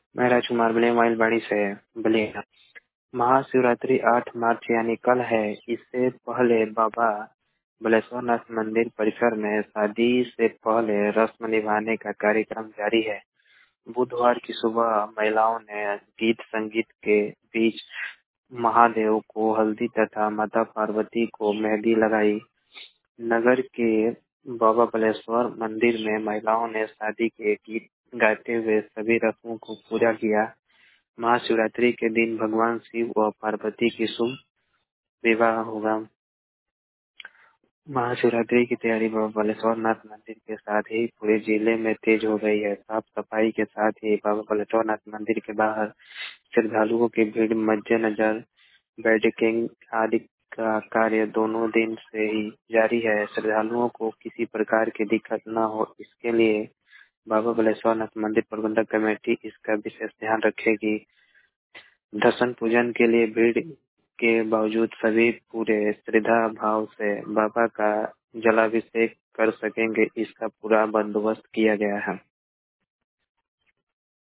मैं राजकुमार बलिया माइलबाड़ी से बलिया। महाशिवरात्रि 8 मार्च यानी कल है। इससे पहले बाबा बलेश्वरनाथ मंदिर परिसर में शादी से पहले रस्म निभाने का कार्यक्रम जारी है। बुधवार की सुबह महिलाओं ने गीत संगीत के बीच महादेव को हल्दी तथा माता पार्वती को मेहंदी लगाई। नगर के बाबा बलेश्वर मंदिर में महिलाओं ने शादी के गीत गाते हुए सभी रस्मों को पूरा किया। महाशिवरात्रि के दिन भगवान शिव व पार्वती की शुभ विवाह होगा। महाशिवरात्रि की तैयारी बाबा बालेश्वर नाथ मंदिर के साथ ही पूरे जिले में तेज हो गई है। साफ सफाई के साथ ही बाबा बालेश्वर नाथ मंदिर के बाहर श्रद्धालुओं की भीड़ मद्देनजर बैरिकेडिंग आदि का कार्य दोनों दिन से ही जारी है। श्रद्धालुओं को किसी प्रकार की दिक्कत न हो, इसके लिए बाबा बालेश्वर नाथ मंदिर प्रबंधक कमेटी इसका विशेष ध्यान रखेगी। दर्शन पूजन के लिए भीड़ के बावजूद सभी पूरे श्रद्धा भाव से बाबा का जलाभिषेक कर सकेंगे, इसका पूरा बंदोबस्त किया गया है।